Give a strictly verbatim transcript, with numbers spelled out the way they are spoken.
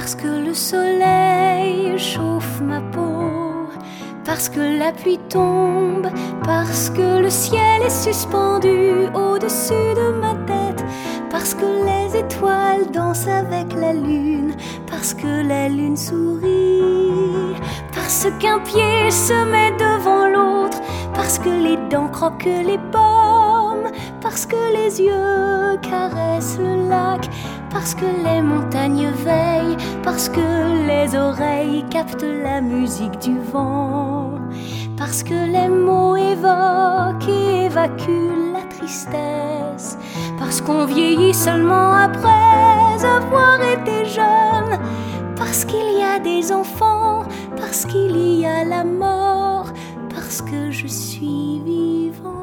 Parce que le soleil chauffe ma peau, parce que la pluie tombe, parce que le ciel est suspendu au-dessus de ma tête, parce que les étoiles dansent avec la lune, parce que la lune sourit, parce qu'un pied se met devant l'autre, parce que les dents croquent les pommes, parce que les yeux caressent le lac, parce que les montagnes veillent, parce que les oreilles captent la musique du vent, parce que les mots évoquent et évacuent la tristesse, parce qu'on vieillit seulement après avoir été jeune, parce qu'il y a des enfants, parce qu'il y a la mort, parce que je suis vivant.